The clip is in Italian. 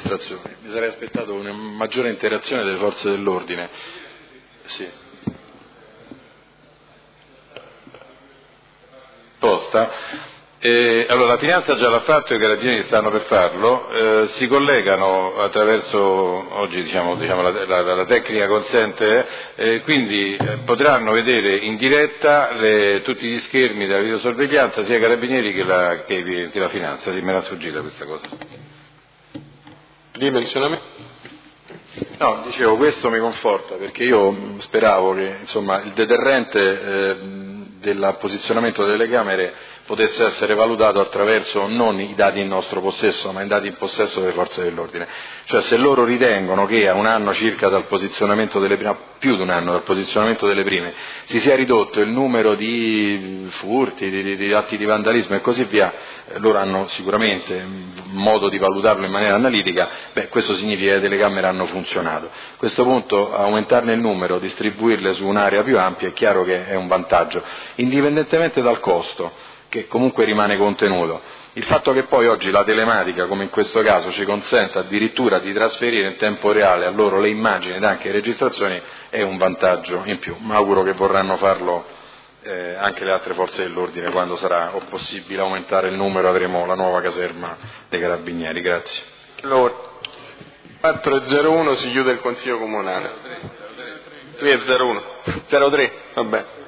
registrazioni. Mi sarei aspettato una maggiore interazione delle forze dell'ordine. Sì. Allora, la finanza già l'ha fatto, i carabinieri stanno per farlo, si collegano attraverso, oggi la tecnica consente, quindi potranno vedere in diretta tutti gli schermi della videosorveglianza, sia i carabinieri che la finanza. Sì, me l'ha sfuggita questa cosa. Dimensionamento? No, dicevo, questo mi conforta, perché io speravo che il deterrente del posizionamento delle camere potesse essere valutato attraverso non i dati in nostro possesso, ma i dati in possesso delle forze dell'ordine. Cioè, se loro ritengono che a un anno circa dal posizionamento delle prime, più di un anno dal posizionamento delle prime, si sia ridotto il numero di furti, di atti di vandalismo e così via, loro hanno sicuramente modo di valutarlo in maniera analitica, questo significa che le telecamere hanno funzionato. A questo punto aumentarne il numero, distribuirle su un'area più ampia, è chiaro che è un vantaggio, indipendentemente dal costo, che comunque rimane contenuto. Il fatto che poi oggi la telematica, come in questo caso, ci consenta addirittura di trasferire in tempo reale a loro le immagini ed anche le registrazioni è un vantaggio in più. Mi auguro che vorranno farlo anche le altre forze dell'ordine quando sarà possibile aumentare il numero, avremo la nuova caserma dei carabinieri. Grazie. Allora, 4:01 si chiude il Consiglio Comunale. 3:01. 03, vabbè.